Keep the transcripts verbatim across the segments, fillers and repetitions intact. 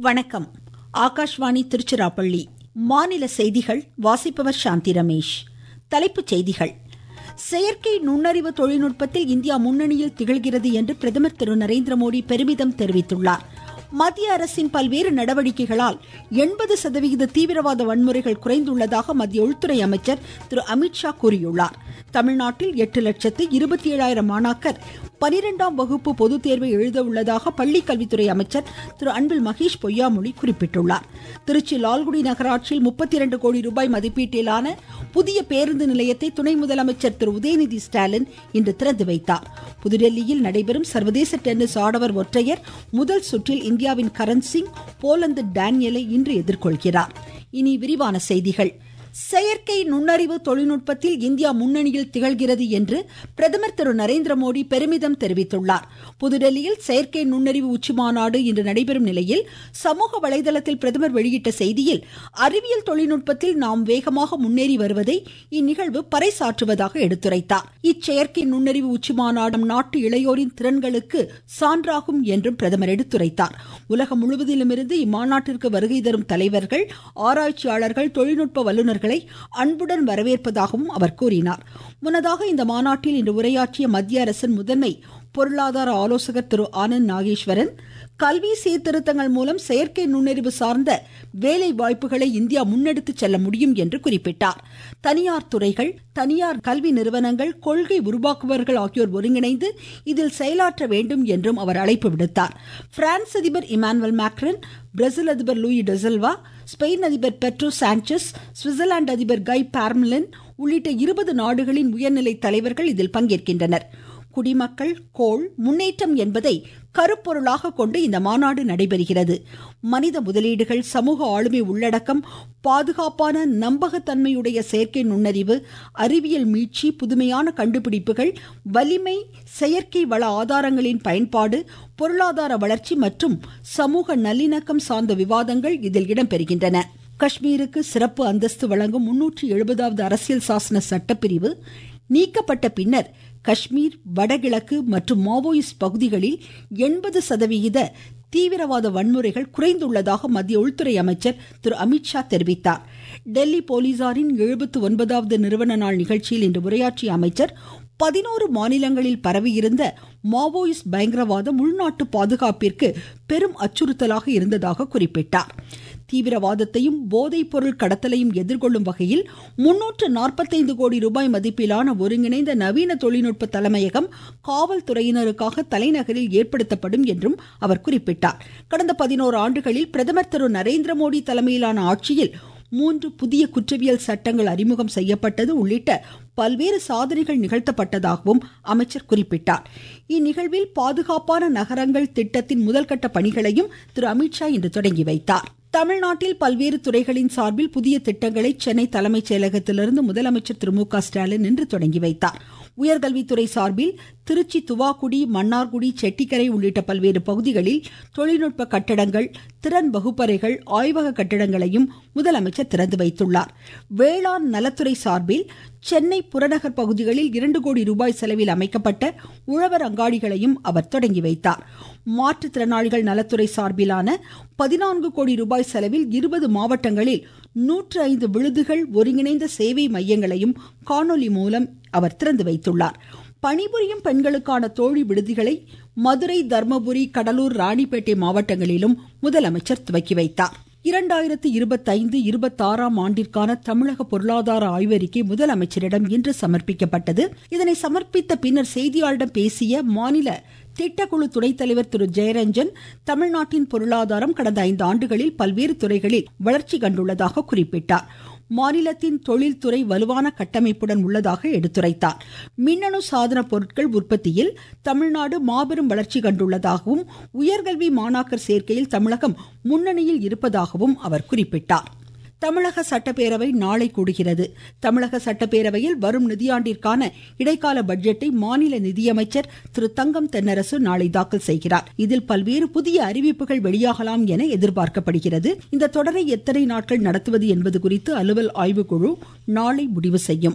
வணக்கம். ஆகாஷ்வாணி திருச்சிராப்பள்ளி. மாநில செய்திகள் வாசிப்பவர் சாந்தி ரமேஷ். தலைப்புச் செய்திகள். செயற்கை நுண்ணறிவு தொழில்நுட்பத்தில் இந்தியா முன்னணியில் திகழ்கிறது என்று பிரதமர் திரு நரேந்திர மோடி பெருமிதம் தெரிவித்துள்ளார். மத்திய அரசின் பல்வேறு நடவடிக்கைகளால் எண்பது சதவிகித தீவிரவாத வன்முறைகள் குறைந்துள்ளதாக மத்திய உள்துறை அமைச்சர் திரு அமித்ஷா கூறியுள்ளார். தமிழ்நாட்டில் எட்டு லட்சத்து இருபத்தி ஏழாயிரம் மாணாக்கர் பனிரெண்டாம் வகுப்பு பொதுத் தேர்வை எழுத உள்ளதாக பள்ளிக்கல்வித்துறை அமைச்சர் திரு அன்பில் மகேஷ் பொய்யாமொழி குறிப்பிட்டுள்ளார். திருச்சி லால்குடி நகராட்சியில் முப்பத்தி இரண்டு கோடி ரூபாய் மதிப்பீட்டிலான புதிய பேருந்து நிலையத்தை துணை முதலமைச்சர் திரு உதயநிதி ஸ்டாலின் இன்று திறந்து வைத்தார். புதுடெல்லியில் நடைபெறும் சர்வதேச டென்னிஸ் ஆடவர் ஒற்றையர் முதல் சுற்றில் இந்தியாவின் கரண் சிங் போலந்து டேனியலை இன்று எதிர்கொள்கிறார். இனி விரிவான செய்திகள். செயற்கை நுண்ணறிவு தொழில்நுட்பத்தில் இந்தியா முன்னணியில் திகழ்கிறது என்று பிரதமர் திரு நரேந்திர மோடி பெருமிதம் தெரிவித்துள்ளார். புதுடெல்லியில் செயற்கை நுண்ணறிவு உச்சிமாநாடு இன்று நடைபெறும் நிலையில் சமூக வலைதளத்தில் பிரதமர் வெளியிட்ட செய்தியில், அறிவியல் தொழில்நுட்பத்தில் நாம் வேகமாக முன்னேறி வருவதை இந்நிகழ்வு பறைசாற்றுவதாக எடுத்துரைத்தார். இச்செயற்கை நுண்ணறிவு உச்சிமாநாடு நாட்டு இளையோரின் திறன்களுக்கு சான்றாகும் என்றும் பிரதமர் எடுத்துரைத்தார். உலகம் முழுவதிலுமிருந்து இம்மாநாட்டிற்கு வருகை தரும் தலைவர்கள், ஆராய்ச்சியாளர்கள், தொழில்நுட்ப வல்லுநர்கள் அன்புடன் வரவேற்பதாகவும் அவர் கூறினார். முன்னதாக இந்த மாநாட்டில் இன்று உரையாற்றிய மத்திய அரசின் முதன்மை பொருளாதார ஆலோசகர் திரு ஆனந்த் நாகேஸ்வரன், கல்வி சீர்திருத்தங்கள் மூலம் செயற்கை நுண்ணறிவு சார்ந்த வேலை வாய்ப்புகளை இந்தியா முன்னெடுத்து செல்ல முடியும் என்று குறிப்பிட்டார். தனியார் துறைகள், தனியார் கல்வி நிறுவனங்கள், கொள்கை உருவாக்குபவர்கள் ஆகியோர் ஒருங்கிணைந்து இதில் செயலாற்ற வேண்டும் என்றும் அவர் அழைப்பு விடுத்தார். பிரான்ஸ் அதிபர் இமானுவேல் மேக்ரன், பிரேசில் அதிபர் லூயி டெசில்வா, ஸ்பெயின் அதிபர் பெட்ரோ சாnchez, சுவிட்சர்லாந்து அதிபர் கை பார்மெலின் உள்ளிட்ட இருபது நாடுகளின் உயர்நிலை தலைவர்கள் இதில் பங்கேற்கின்றனர். குடிமக்கள் கோள் முன்னேற்றம் என்பதை கருப்பொருளாக கொண்டு இந்த மாநாடு நடைபெறுகிறது. மனித முதலீடுகள், சமூக ஆளுமை உள்ளடக்கம், பாதுகாப்பான நம்பகத்தன்மையுடைய செயற்கை நுண்ணறிவு, அறிவியல் மீட்சி, புதுமையான கண்டுபிடிப்புகள், வலிமை, செயற்கை வள ஆதாரங்களின் பயன்பாடு, பொருளாதார வளர்ச்சி மற்றும் சமூக நல்லிணக்கம் சார்ந்த விவாதங்கள் இதில் இடம்பெறுகின்றன. காஷ்மீருக்கு சிறப்பு அந்தஸ்து வழங்கும் முன்னூற்றி எழுபதாவது அரசியல் சாசன சட்டப்பிரிவு நீக்கப்பட்ட பின்னர் காஷ்மீர், வடகிழக்கு மற்றும் மாவோயிஸ்ட் பகுதிகளில் எண்பது சதவிகித தீவிரவாத வன்முறைகள் குறைந்துள்ளதாக மத்திய உள்துறை அமைச்சர் திரு அமித்ஷா தெரிவித்தார். டெல்லி போலீசாரின் எழுபத்தி ஒன்பதாவது நிறுவன நாள் நிகழ்ச்சியில் இன்று உரையாற்றிய அமைச்சர், பதினோரு மாநிலங்களில் பரவியிருந்த மாவோயிஸ்ட் பயங்கரவாதம் உள்நாட்டு பாதுகாப்பிற்கு பெரும் அச்சுறுத்தலாக இருந்ததாக குறிப்பிட்டார். தீவிரவாதத்தையும் போதைப் பொருள் கடத்தலையும் எதிர்கொள்ளும் வகையில் முன்னூற்று நாற்பத்தைந்து கோடி ரூபாய் மதிப்பிலான ஒருங்கிணைந்த நவீன தொழில்நுட்ப தலைமையகம் காவல்துறையினருக்காக தலைநகரில் ஏற்படுத்தப்படும் என்றும் அவர் குறிப்பிட்டார். கடந்த பதினோரு ஆண்டுகளில் பிரதமர் திரு நரேந்திர மோடி தலைமையிலான ஆட்சியில் மூன்று புதிய குற்றவியல் சட்டங்கள் அறிமுகம் செய்யப்பட்டது உள்ளிட்ட பல்வேறு சாதனைகள் நிகழ்த்தப்பட்டதாகவும் அமைச்சர் குறிப்பிட்டார். இந்நிகழ்வில் பாதுகாப்பான நகரங்கள் திட்டத்தின் முதல்கட்ட பணிகளையும் திரு அமித்ஷா இன்று தொடங்கி வைத்தார். தமிழ்நாட்டில் பல்வேறு துறைகளின் சார்பில் புதிய திட்டங்களை சென்னை தலைமைச் செயலகத்திலிருந்து முதலமைச்சர் திரு மு க ஸ்டாலின் இன்று தொடங்கி வைத்தார். உயர்கல்வித்துறை சார்பில் திருச்சி, துவாக்குடி, மன்னார்குடி, செட்டிக்கரை உள்ளிட்ட பல்வேறு பகுதிகளில் தொழில்நுட்ப கட்டடங்கள், திறன் வகுப்பறைகள், ஆய்வக கட்டடங்களையும் முதலமைச்சர் திறந்து வைத்துள்ளார். வேளாண் நலத்துறை சார்பில் சென்னை புறநகர் பகுதிகளில் இரண்டு கோடி ரூபாய் செலவில் அமைக்கப்பட்ட உழவர் அங்காடிகளையும் அவர் தொடங்கி வைத்தார். மாற்றுத்திறனாளிகள் நலத்துறை சார்பிலான பதினான்கு கோடி ரூபாய் செலவில் இருபது மாவட்டங்களில் நூற்று ஐந்து விழுதுகள் ஒருங்கிணைந்த சேவை மையங்களையும் காணொலி மூலம் அவர் திறந்து வைத்துள்ளார். பணிபுரியும் பெண்களுக்கான தோழி விடுதிகளை மதுரை, தர்மபுரி, கடலூர், ராணிப்பேட்டை மாவட்டங்களிலும் முதலமைச்சர் துவக்கி வைத்தார். இரண்டாயிரத்து இருபத்தைந்து இருபத்தாறாம் ஆண்டிற்கான தமிழக பொருளாதார ஆய்வறிக்கை முதலமைச்சரிடம் இன்று சமர்ப்பிக்கப்பட்டது. இதனை சமர்ப்பித்த பின்னர் செய்தியாளரிடம் பேசிய மாநில திட்டக்குழு துணைத் தலைவர் திரு ஜெயரஞ்சன், தமிழ்நாட்டின் பொருளாதாரம் கடந்த ஐந்து ஆண்டுகளில் பல்வேறு துறைகளில் வளர்ச்சி கண்டுள்ளதாக குறிப்பிட்டார். மாநிலத்தின் தொழில்துறை வலுவான கட்டமைப்புடன் உள்ளதாக எடுத்துரைத்தார். மின்னணு சாதன பொருட்கள் உற்பத்தியில் தமிழ்நாடு மாபெரும் வளர்ச்சி கண்டுள்ளதாகவும், உயர்கல்வி மாணாக்கர் சேர்க்கையில் தமிழகம் முன்னணியில் இருப்பதாகவும் அவர் குறிப்பிட்டார். தமிழக சட்டப்பேரவை நாளை கூடுகிறது. தமிழக சட்டப்பேரவையில் வரும் நிதியாண்டிற்கான இடைக்கால பட்ஜெட்டை மாநில நிதியமைச்சர் திரு தங்கம் தென்னரசு நாளை தாக்கல் செய்கிறார். இதில் பல்வேறு புதிய அறிவிப்புகள் வெளியாகலாம் என எதிர்பார்க்கப்படுகிறது. இந்த தொடரை எத்தனை நாட்கள் நடத்துவது என்பது குறித்து அலுவல் ஆய்வுக்குழு நாளை முடிவு செய்யும்.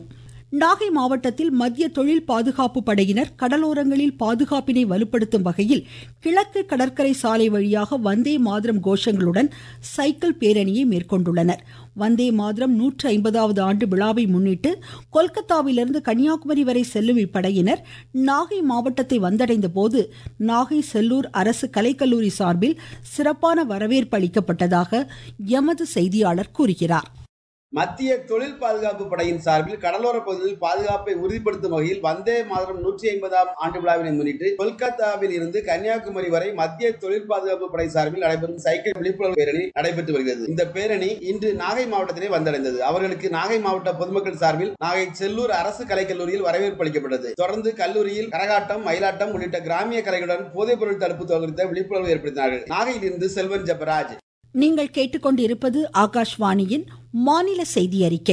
நாகை மாவட்டத்தில் மத்திய தொழில் பாதுகாப்பு படையினர் கடலோரங்களில் பாதுகாப்பினை வலுப்படுத்தும் வகையில் கிழக்கு கடற்கரை சாலை வழியாக வந்தே மாதரம் கோஷங்களுடன் சைக்கிள் பேரணியை மேற்கொண்டுள்ளனர். வந்தே மாதரம் நூற்று ஐம்பதாவது ஆண்டு விழாவை முன்னிட்டு கொல்கத்தாவிலிருந்து கன்னியாகுமரி வரை செல்லும் இப்படையினர் நாகை மாவட்டத்தை வந்தடைந்த போது நாகை செல்லூர் அரசு கலைக்கல்லூரி சார்பில் சிறப்பான வரவேற்பு அளிக்கப்பட்டதாக எமது செய்தியாளர் கூறுகிறார். மத்திய தொழில் பாதுகாப்பு படையின் சார்பில் கடலோர பகுதியில் பாதுகாப்பை உறுதிப்படுத்தும் வகையில் வந்தே மாதரம் நூற்றி ஐம்பதாம் ஆண்டு விழாவினை முன்னிட்டு கொல்கத்தாவில் இருந்து கன்னியாகுமரி வரை மத்திய தொழில் பாதுகாப்பு படை சார்பில் நடைபெறும் சைக்கிள் விழிப்புணர்வு பேரணி நடைபெற்று வருகிறது. இந்த பேரணி இன்று நாகை மாவட்டத்திலே வந்தடைந்தது. அவர்களுக்கு நாகை மாவட்ட பொதுமக்கள் சார்பில் நாகை செல்லூர் அரசு கலைக்கல்லூரியில் வரவேற்பு அளிக்கப்பட்டது. தொடர்ந்து கல்லூரியில் கரகாட்டம், மயிலாட்டம் உள்ளிட்ட கிராமிய கலைகளுடன் போதைப் பொருள் தடுப்பு குறித்த விழிப்புணர்வு ஏற்படுத்தினார்கள். நாகையில் இருந்து செல்வன் ஜெபராஜ். நீங்கள் கேட்டுக்கொண்டிருப்பது ஆகாஷ்வாணியின் மாநில செய்தி அறிக்கை.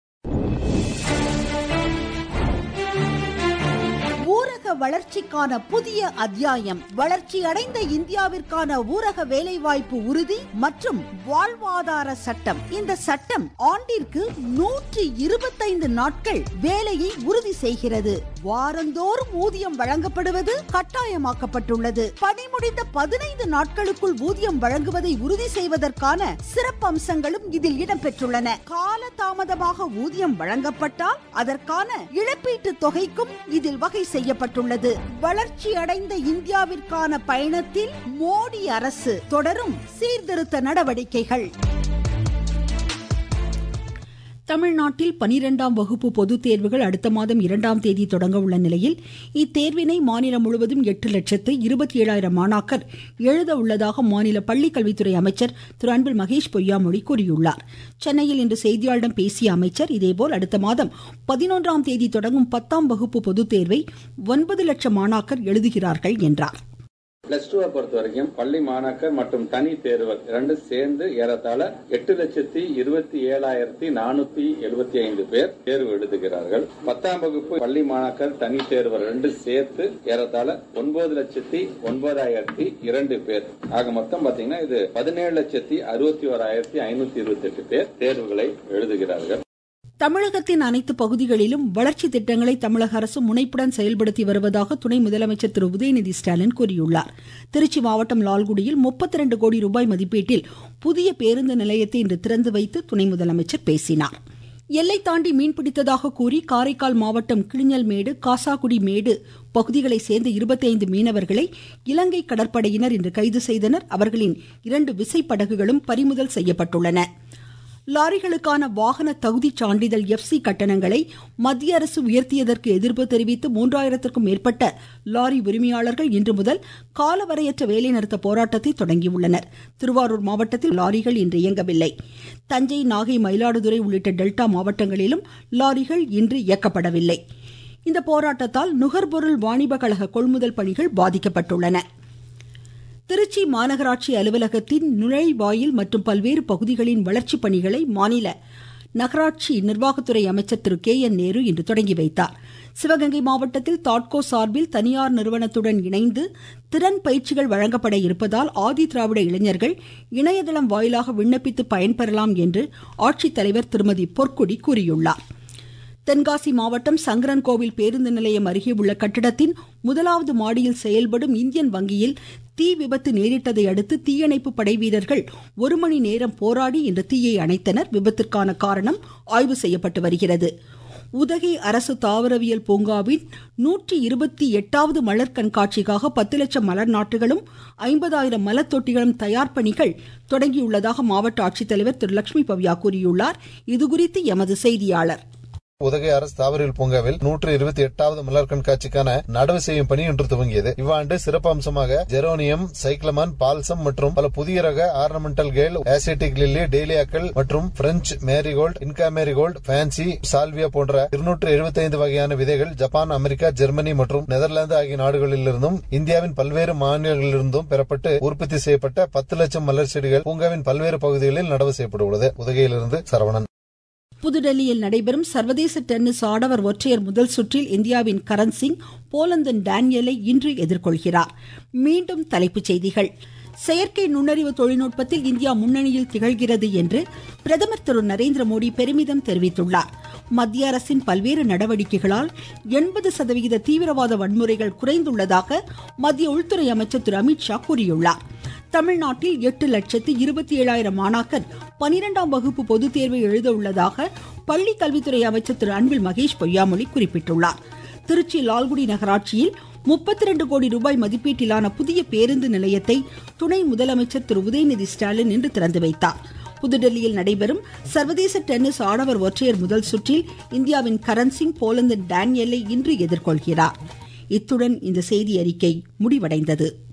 ஊரக வளர்ச்சிக்கான புதிய அத்தியாயம். வளர்ச்சி அடைந்த இந்தியாவிற்கான ஊரக வேலைவாய்ப்பு உறுதி மற்றும் வாழ்வாதார சட்டம். இந்த சட்டம் ஆண்டிற்கு நூற்றி இருபத்தைந்து நாட்கள் வேலையை உறுதி செய்கிறது. வாரந்தோறும் ஊதியம் வழங்கப்படுவது கட்டாயமாக்கப்பட்டுள்ளது. பணி முடிந்த பதினைந்து நாட்களுக்குள் ஊதியம் வழங்குவதை உறுதி செய்வதற்கான சிறப்பு அம்சங்களும் இதில் இடம்பெற்றுள்ளன. கால தாமதமாக ஊதியம் வழங்கப்பட்டால் அதற்கான இழப்பீட்டு தொகைக்கும் இதில் வகை செய்யப்பட்டுள்ளது. வளர்ச்சி அடைந்த இந்தியாவிற்கான பயணத்தில் மோடி அரசு தொடரும் சீர்திருத்த நடவடிக்கைகள். தமிழ்நாட்டில் பனிரெண்டாம் வகுப்பு பொதுத் தேர்வுகள் அடுத்த மாதம் இரண்டாம் தேதி தொடங்க உள்ள நிலையில் இத்தேர்வினை மாநிலம் முழுவதும் எட்டு லட்சத்து இருபத்தி ஏழாயிரம் மாணாக்கர் எழுத உள்ளதாக மாநில பள்ளிக்கல்வித்துறை அமைச்சர் திரு அன்பில் மகேஷ் பொய்யாமொழி கூறியுள்ளார். சென்னையில் இன்று செய்தியாளர்களிடம் பேசிய அமைச்சர் இதேபோல் அடுத்த மாதம் பதினொன்றாம் தேதி தொடங்கும் பத்தாம் வகுப்பு பொதுத் தேர்வை ஒன்பது லட்சம் மாணாக்கர் எழுதுகிறார்கள் என்றார். பிளஸ் டூவை பொறுத்த வரைக்கும் பள்ளி மாணாக்கர் மற்றும் தனி தேர்வர் இரண்டு சேர்ந்து ஏறத்தாழ எட்டு லட்சத்தி இருபத்தி ஏழாயிரத்தி நானூத்தி எழுபத்தி ஐந்து பேர் தேர்வு எழுதுகிறார்கள். பத்தாம் வகுப்பு பள்ளி மாணாக்கர் தனி தேர்வர் ரெண்டு சேர்த்து ஏறத்தாழ ஒன்பது லட்சத்தி ஒன்பதாயிரத்தி இரண்டு பேர். ஆக மொத்தம் பாத்தீங்கன்னா இது பதினேழு லட்சத்தி அறுபத்தி ஓராயிரத்தி ஐநூத்தி இருபத்தி எட்டு பேர் தேர்வுகளை எழுதுகிறார்கள். தமிழகத்தின் அனைத்து பகுதிகளிலும் வளர்ச்சி திட்டங்களை தமிழக அரசு முனைப்புடன் செயல்படுத்தி வருவதாக துணை முதலமைச்சர் திரு உதயநிதி ஸ்டாலின் கூறியுள்ளார். திருச்சி மாவட்டம் லால்குடியில் முப்பத்தி இரண்டு கோடி ரூபாய் மதிப்பீட்டில் புதிய பேருந்து நிலையத்தை இன்று திறந்து வைத்து துணை முதலமைச்சர் பேசினார். எல்லை தாண்டி மீன்பிடித்ததாக கூறி காரைக்கால் மாவட்டம் கிளிஞ்சல்மேடு, காசாக்குடி மேடு பகுதிகளை சேர்ந்த இருபத்தி ஐந்து மீனவர்களை இலங்கை கடற்படையினர் இன்று கைது செய்தனர். அவர்களின் இரண்டு விசைப்படகுகளும் பறிமுதல் செய்யப்பட்டுள்ளன. லாரிகளுக்கான வாகன தகுதி சான்றிதழ் எஃப்சி கட்டணங்களை மத்திய அரசு உயர்த்தியதற்கு எதிர்ப்பு தெரிவித்து மூன்றாயிரத்திற்கும் மேற்பட்ட லாரி உரிமையாளர்கள் இன்று முதல் காலவரையற்ற வேலைநிறுத்த போராட்டத்தை தொடங்கியுள்ளனர். திருவாரூர் மாவட்டத்தில் லாரிகள் இன்று இயங்கவில்லை. தஞ்சை, நாகை, மயிலாடுதுறை உள்ளிட்ட டெல்டா மாவட்டங்களிலும் லாரிகள் இன்று இயக்கப்படவில்லை. இந்த போராட்டத்தால் நுகர்பொருள் வாணிப கழக கொள்முதல் பணிகள் பாதிக்கப்பட்டுள்ளன. திருச்சி மாநகராட்சி அலுவலகத்தின் நுழைவாயில் மற்றும் பல்வேறு பகுதிகளின் வளர்ச்சிப் பணிகளை மாநில நகராட்சி நிர்வாகத்துறை அமைச்சர் திரு கே என் நேரு இன்று தொடங்கி வைத்தார். சிவகங்கை மாவட்டத்தில் தாட்கோ சார்பில் தனியார் நிறுவனத்துடன் இணைந்து திறன் பயிற்சிகள் வழங்கப்பட இருப்பதால் ஆதி திராவிட இளைஞர்கள் இணையதளம் வாயிலாக விண்ணப்பித்து பயன்பெறலாம் என்று ஆட்சித்தலைவர் திருமதி பொற்குடி கூறியுள்ளார். தென்காசி மாவட்டம் சங்கரன்கோவில் பேருந்து நிலையம் அருகே உள்ள கட்டிடத்தின் முதலாவது மாடியில் செயல்படும் இந்தியன் வங்கியில் தீ விபத்து நேரிட்டதை அடுத்து தீயணைப்பு படை வீரர்கள் ஒரு மணி நேரம் போராடி இந்த தீயை அணைத்தனர். விபத்திற்கான காரணம் ஆய்வு செய்யப்பட்டு வருகிறது. உதகை அரசு தாவரவியல் பூங்காவின் நூற்றி இருபத்தி எட்டாவது மலர் கண்காட்சிக்காக பத்து லட்சம் மலர் நாட்டுகளும் ஐம்பதாயிரம் மலர் தொட்டிகளும் தயார் பணிகள் தொடங்கியுள்ளதாக மாவட்ட ஆட்சித்தலைவர் திரு லட்சுமி பவ்யா கூறியுள்ளார். இதுகுறித்து எமது செய்தியாளர். உதகை அரசு தாவரவியல் பூங்காவில் நூற்று இருபத்தி எட்டாவது மலர் கண்காட்சிக்கான நடவு செய்யும் பணி இன்று துவங்கியது. இவ்வாண்டு சிறப்பு அம்சமாக ஜெரோனியம், சைக்ளமன், பால்சம் மற்றும் பல புதிய ரக ஆர்னமெண்டல் கேல், ஆசியட்டிக் லில்லி, டேலியாக்கள் மற்றும் French marigold, Inca marigold, fancy, salvia போன்ற இருநூற்று எழுபத்தி ஐந்து வகையான விதைகள் ஜப்பான், அமெரிக்கா, ஜெர்மனி மற்றும் நெதர்லாந்து ஆகிய நாடுகளிலிருந்தும் இந்தியாவின் பல்வேறு மாநிலங்களிலிருந்தும் பெறப்பட்டு உற்பத்தி செய்யப்பட்ட பத்து லட்சம் மலர் செடிகள் பூங்காவின் பல்வேறு பகுதிகளில் நடவு செய்யப்பட உள்ளது. உதகையிலிருந்து சரவணன். புதுடெல்லியில் நடைபெறும் சர்வதேச டென்னிஸ் ஆடவர் ஒற்றையர் முதல் சுற்றில் இந்தியாவின் கரண் சிங் போலந்தின் டேனியலை இன்று எதிர்கொள்கிறார். மீண்டும் தலைப்புச் செய்திகள். செயற்கை நுண்ணறிவு தொழில்நுட்பத்தில் இந்தியா முன்னணியில் திகழ்கிறது என்று பிரதமர் திரு நரேந்திர மோடி பெருமிதம் தெரிவித்துள்ளார். மத்திய அரசின் பல்வேறு நடவடிக்கைகளால் எண்பது சதவிகித தீவிரவாத வன்முறைகள் குறைந்துள்ளதாக மத்திய உள்துறை அமைச்சர் திரு அமித்ஷா கூறியுள்ளார். தமிழ்நாட்டில் எட்டு லட்சத்து இருபத்தி ஏழாயிரம் மாணாக்கர் பனிரெண்டாம் வகுப்பு பொதுத் தேர்வை எழுத உள்ளதாக பள்ளி கல்வித்துறை அமைச்சர் திரு அன்பில் மகேஷ் பொய்யாமொழி குறிப்பிட்டுள்ளார். திருச்சி லால்குடி நகராட்சியில் முப்பத்தி இரண்டு கோடி ரூபாய் மதிப்பீட்டிலான புதிய பேருந்து நிலையத்தை துணை முதலமைச்சர் திரு உதயநிதி ஸ்டாலின் இன்று திறந்து வைத்தார். புதுடெல்லியில் நடைபெறும் சர்வதேச டென்னிஸ் ஆடவர் ஒற்றையர் முதல் சுற்றில் இந்தியாவின் கரண் சிங் போலந்தின் டேனியலை இன்று எதிர்கொள்கிறார். இத்துடன் இந்த செய்தி அறிக்கை முடிவடைந்தது.